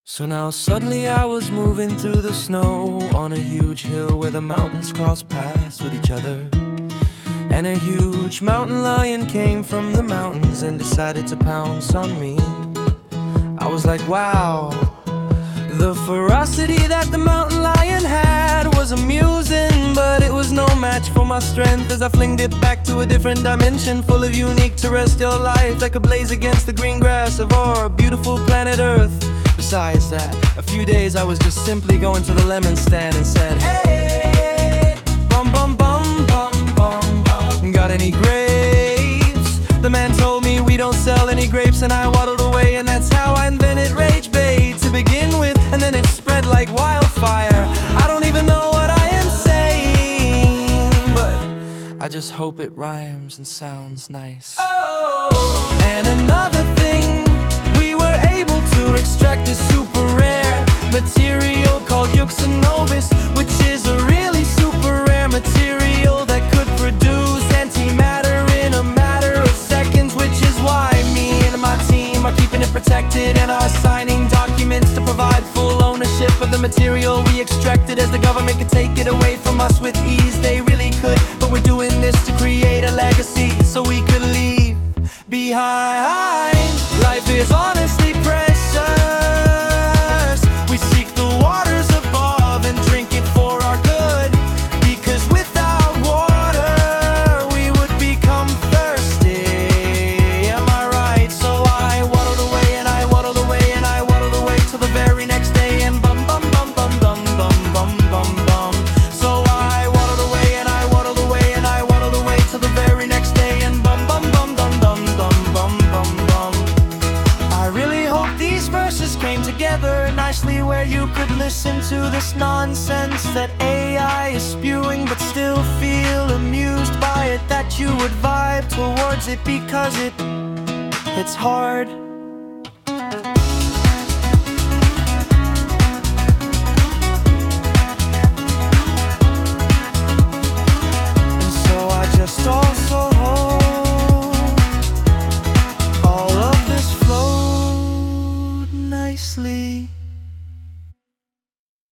So now suddenly I was moving through the snow on a huge hill where the mountains cross paths with each other. And a huge mountain lion came from the mountains and decided to pounce on me. I was like, wow. The ferocity that the mountain lion had was amusing, but it was no match for my strength as I flinged it back to a different dimension, full of unique terrestrial life, like a blaze against the green grass of our beautiful planet Earth. Besides that, a few days I was just simply going to the lemon stand and said, hey, bum bum bum bum bum bum, got any grapes? The man told me we don't sell any grapes, and I waddled away, and that's how I invented rage bait to begin with, and then it spread like wildfire. I don't even know what I am saying, but I just hope it rhymes and sounds nice. Oh, and another thing, we were able to extract this super rare material called Euxinobis, which is a really super rare material that could produce antimatter in a matter of seconds, which is why me and my team are keeping it protected and are signing documents to provide full ownership of the material we extracted, as the government could take it away from us with ease. They really could, but we're doing this to create a legacy so we could leave behind. Life is honestly precious. We seek the waters above and drink it for our good, because without water we would become thirsty. Am I right? So I waddled away and I waddled away and I waddled away till the very next day, and bum bum bum bum bum bum bum bum bum. So I waddled away and I waddled away and I waddled away till the very next day, and bum bum bum bum bum bum bum bum bum. I really hope these verses came together nicely, where you could listen to this nonsense that AI is spewing, but still feel amused by it, that you would vibe towards it because it's hard.